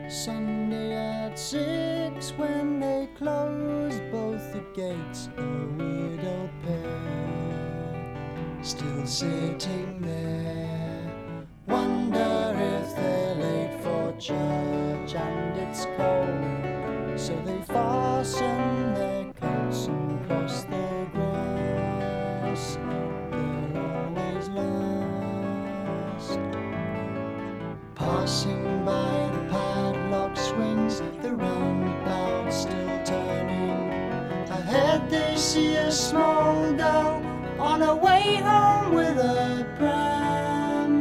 Sunday at 6, when they closed both the gates, a widow pair still sitting there. Wonder if they're late for church and it's cold, so they fasten their coats and cross the grass. They're always last. Passing by the padlock swings, the roundabout still turning. Ahead they see a small girl on her way home with a pram.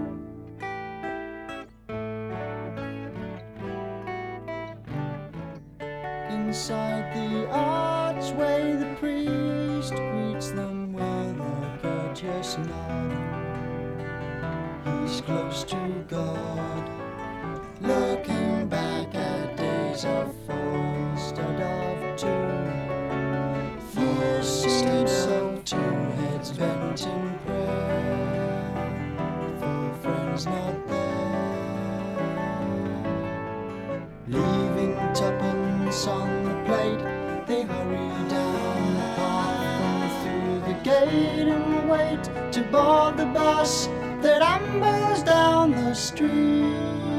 Inside the archway the priest greets them with a courteous nod. He's close to God, looking back at days of four instead of two. Years seems of two heads bent in prayer, for friends not there. Leaving tuppence on the plate, they hurry down the path and through the gate and wait to board the bus that ambers down the street.